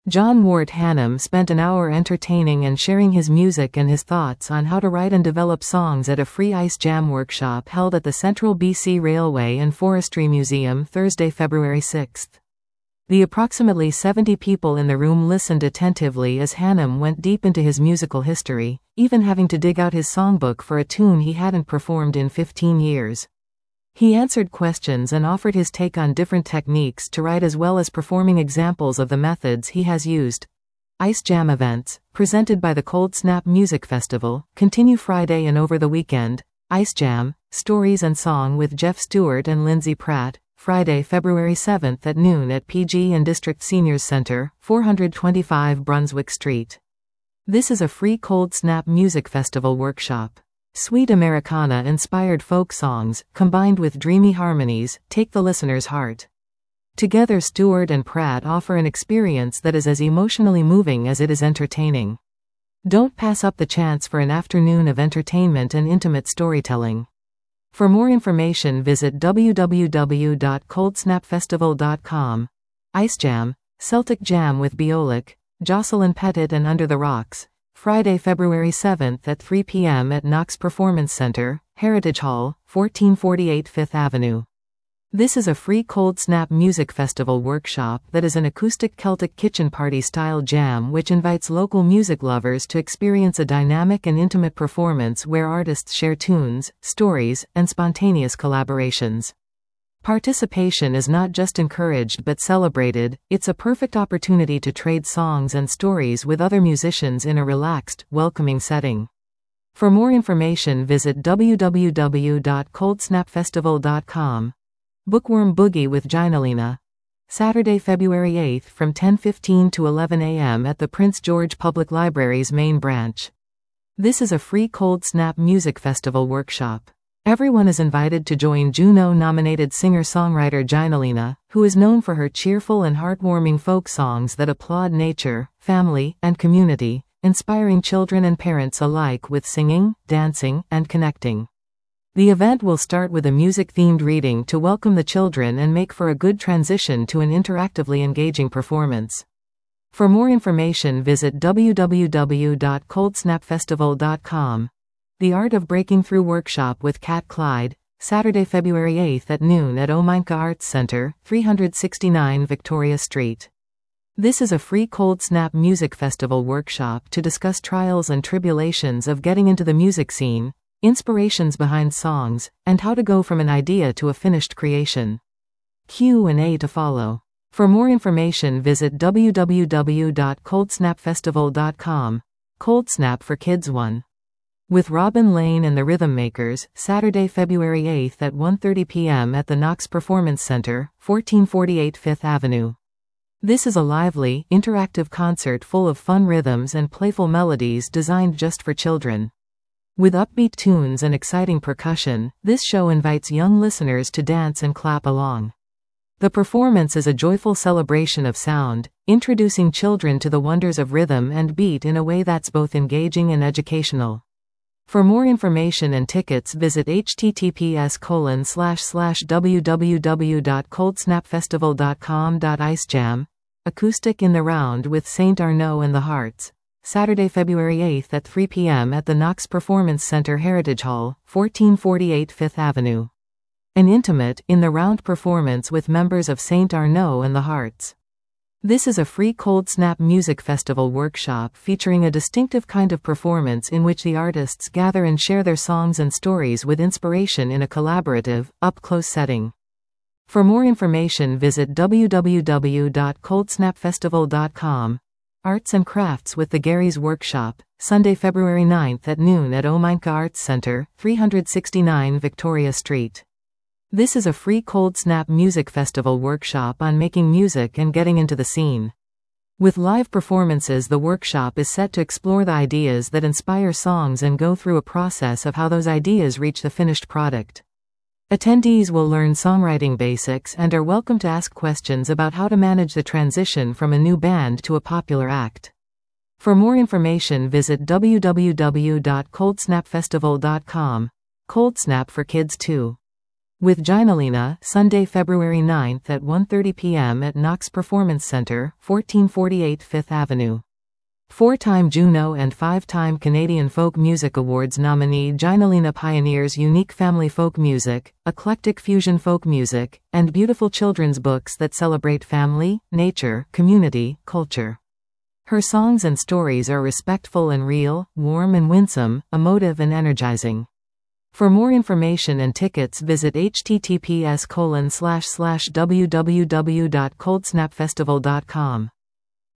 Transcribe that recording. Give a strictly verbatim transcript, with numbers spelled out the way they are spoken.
John Wart Hannam spent an hour entertaining and sharing his music and his thoughts on how to write and develop songs at a free Ice Jam workshop held at the Central B C Railway and Forestry Museum Thursday, February sixth. The approximately seventy people in the room listened attentively as Hannam went deep into his musical history, even having to dig out his songbook for a tune he hadn't performed in fifteen years. He answered questions and offered his take on different techniques to write as well as performing examples of the methods he has used. Ice Jam events, presented by the Cold Snap Music Festival, continue Friday and over the weekend. Ice Jam, Stories and Song with Jeff Stewart and Lindsay Pratt, Friday, February seventh at noon at P G and District Seniors Center, four twenty-five Brunswick Street. This is a free Cold Snap Music Festival workshop. Sweet Americana-inspired folk songs, combined with dreamy harmonies, take the listener's heart. Together Stewart and Pratt offer an experience that is as emotionally moving as it is entertaining. Don't pass up the chance for an afternoon of entertainment and intimate storytelling. For more information visit w w w dot cold snap festival dot com. Ice Jam, Celtic Jam with Biolik, Jocelyn Pettit and Under the Rocks. Friday, February seventh at three p m at Knox Performance Center, Heritage Hall, fourteen forty-eight Fifth Avenue. This is a free Cold Snap Music Festival workshop that is an acoustic Celtic kitchen party style jam which invites local music lovers to experience a dynamic and intimate performance where artists share tunes, stories, and spontaneous collaborations. Participation is not just encouraged but celebrated. It's a perfect opportunity to trade songs and stories with other musicians in a relaxed, welcoming setting. For more information visit w w w dot cold snap festival dot com. Bookworm Boogie with Ginalina. Saturday, February eighth from ten fifteen to eleven a m at the Prince George Public Library's main branch. This is a free Cold Snap Music Festival workshop. Everyone is invited to join Juno-nominated singer-songwriter Ginalina, who is known for her cheerful and heartwarming folk songs that applaud nature, family, and community, inspiring children and parents alike with singing, dancing, and connecting. The event will start with a music-themed reading to welcome the children and make for a good transition to an interactively engaging performance. For more information visit w w w dot cold snap festival dot com. The Art of Breaking Through workshop with Kat Clyde, Saturday, February eighth at noon at Ominka Arts Center, three sixty-nine Victoria Street. This is a free Cold Snap Music Festival workshop to discuss trials and tribulations of getting into the music scene, inspirations behind songs, and how to go from an idea to a finished creation. Q and A to follow. For more information visit w w w dot cold snap festival dot com. Cold Snap for Kids one. With Robin Lane and the Rhythm Makers, Saturday, February eighth at one thirty p m at the Knox Performance Center, fourteen forty-eight Fifth Avenue. This is a lively, interactive concert full of fun rhythms and playful melodies designed just for children. With upbeat tunes and exciting percussion, this show invites young listeners to dance and clap along. The performance is a joyful celebration of sound, introducing children to the wonders of rhythm and beat in a way that's both engaging and educational. For more information and tickets visit h t t p s colon slash slash w w w dot cold snap festival dot com. Ice Jam, Acoustic in the Round with Saint Arnaud and the Hearts. Saturday, February eighth at three p m at the Knox Performance Center, Heritage Hall, fourteen forty-eight Fifth Avenue. An intimate, in-the-round performance with members of Saint Arnaud and the Hearts. This is a free Cold Snap Music Festival workshop featuring a distinctive kind of performance in which the artists gather and share their songs and stories with inspiration in a collaborative, up-close setting. For more information visit w w w dot cold snap festival dot com. Arts and Crafts with the Garys Workshop, Sunday, February ninth at noon at Ominka Arts Center, three sixty-nine Victoria Street. This is a free Cold Snap Music Festival workshop on making music and getting into the scene. With live performances, the workshop is set to explore the ideas that inspire songs and go through a process of how those ideas reach the finished product. Attendees will learn songwriting basics and are welcome to ask questions about how to manage the transition from a new band to a popular act. For more information visit w w w dot cold snap festival dot com. Cold Snap for Kids two. With Ginalina, Sunday, February ninth at one thirty p m at Knox Performance Center, fourteen forty-eight Fifth Avenue. Four-time Juno and five-time Canadian Folk Music Awards nominee Ginalina pioneers unique family folk music, eclectic fusion folk music, and beautiful children's books that celebrate family, nature, community, culture. Her songs and stories are respectful and real, warm and winsome, emotive and energizing. For more information and tickets visit h t t p s colon slash slash w w w dot cold snap festival dot com.